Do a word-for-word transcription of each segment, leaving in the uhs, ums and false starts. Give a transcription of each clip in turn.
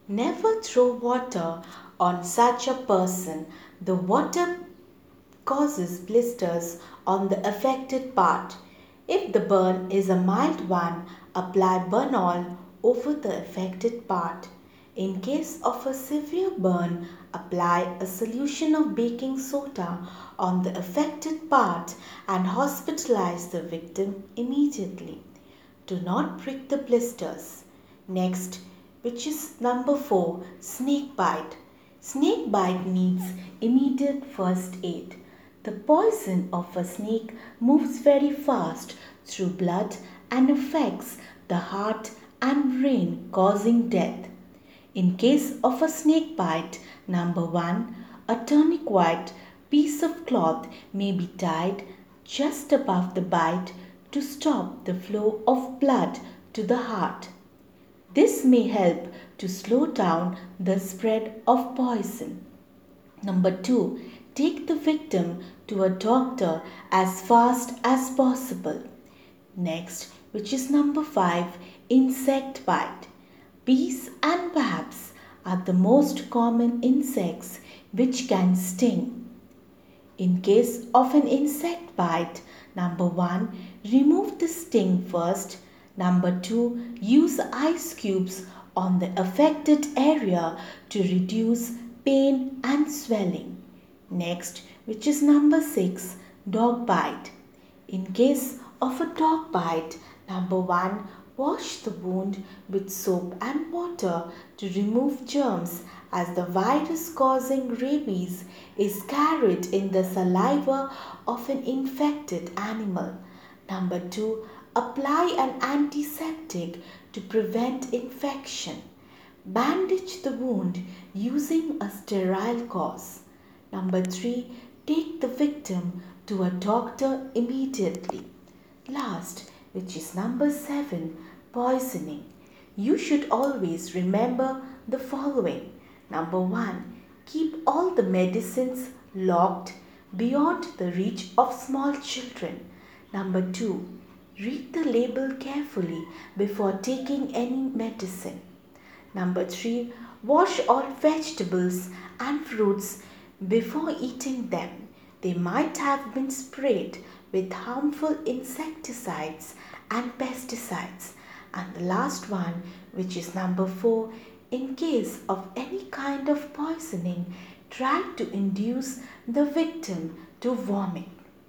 Never throw water on such a person. The water causes blisters on the affected part. If the burn is a mild one, apply burn oil over the affected part. In case of a severe burn, apply a solution of baking soda on the affected part and hospitalize the victim immediately. Do not prick the blisters. Next, which is number four, snake bite. Snake bite needs immediate first aid. The poison of a snake moves very fast through blood and affects the heart and brain, causing death. In case of a snake bite, number one, a tourniquet piece of cloth may be tied just above the bite to stop the flow of blood to the heart. This may help to slow down the spread of poison. Number two, take the victim to a doctor as fast as possible. Next, which is number five, insect bite. Bees and wasps are the most common insects which can sting. In case of an insect bite, number one, remove the sting first. Number two, use ice cubes on the affected area to reduce pain and swelling. Next, which is number six, dog bite. In case of a dog bite, number one, wash the wound with soap and water to remove germs, as the virus causing rabies is carried in the saliva of an infected animal. Number two, apply an antiseptic to prevent infection. Bandage the wound using a sterile gauze. Number three, take the victim to a doctor immediately. Last, which is number seven, poisoning. You should always remember the following. Number one, keep all the medicines locked beyond the reach of small children. Number two, read the label carefully before taking any medicine. Number three, wash all vegetables and fruits before eating them. They might have been sprayed with harmful insecticides and pesticides. And the last one, which is number four, in case of any kind of poisoning, try to induce the victim to vomit.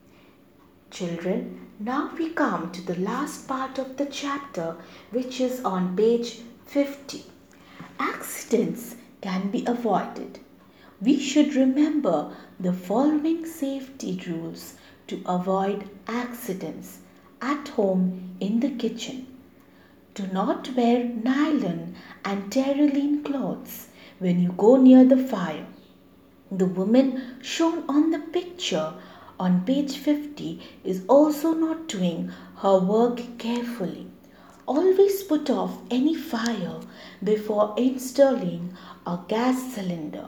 Children, now we come to the last part of the chapter, which is on page fifty. Accidents can be avoided. We should remember the following safety rules to avoid accidents at home in the kitchen. Do not wear nylon and terylene clothes when you go near the fire. The woman shown on the picture on page fifty is also not doing her work carefully. Always put off any fire before installing a gas cylinder.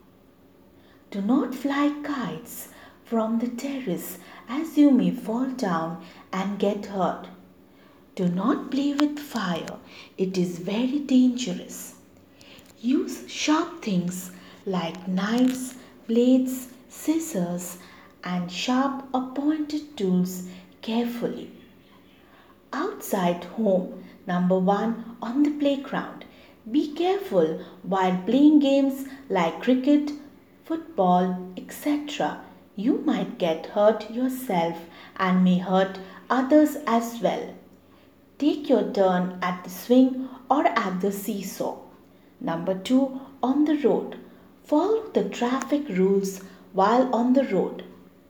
Do not fly kites from the terrace, as you may fall down and get hurt. Do not play with fire, it is very dangerous. Use sharp things like knives, blades, scissors, and sharp or pointed tools carefully. Outside home, number one, on the playground. Be careful while playing games like cricket, football, et cetera. You might get hurt yourself and may hurt others as well. Take your turn at the swing or at the seesaw. Number two, on the road. Follow the traffic rules while on the road.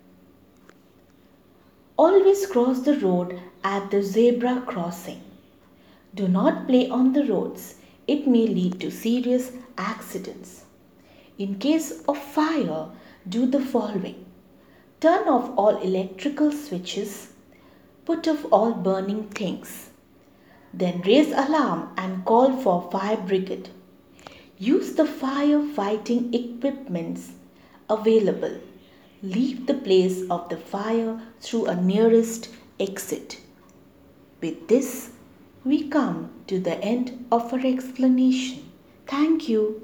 Always cross the road at the zebra crossing. Do not play on the roads. It may lead to serious accidents. In case of fire, do the following. Turn off all electrical switches. Put off all burning things. Then raise alarm and call for fire brigade. Use the fire fighting equipments available. Leave the place of the fire through a nearest exit. With this, we come to the end of our explanation. Thank you.